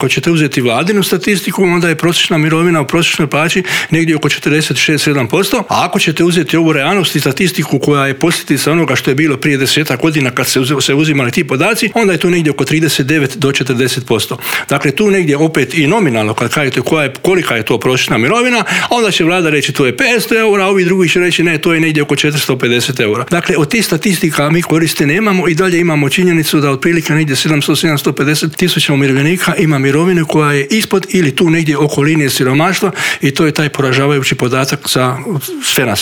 Ako ćete uzeti vladinu statistiku, onda je prosječna mirovina u prosječnoj plaći negdje oko 46-7%, a ako ćete uzeti ovu realnost i statistiku koja je posljedica onoga što je bilo prije 10 godina kad se uzimali ti podaci, onda je tu negdje oko 39 do 40%. Dakle, tu negdje opet i nominalno kad kažete kolika je to prosječna mirovina, onda će vlada reći to je 500 eura, a ovi drugi će reći ne, to je negdje oko 450 eura. Dakle, od tih statistika mi koristi nemamo i dalje imamo činjenicu da otprilike negdje 700-750 tisuća umirovljenika ima mirovinu koja je ispod ili tu negdje oko linije siromaštva i to je taj poražavajući podatak za sve nas.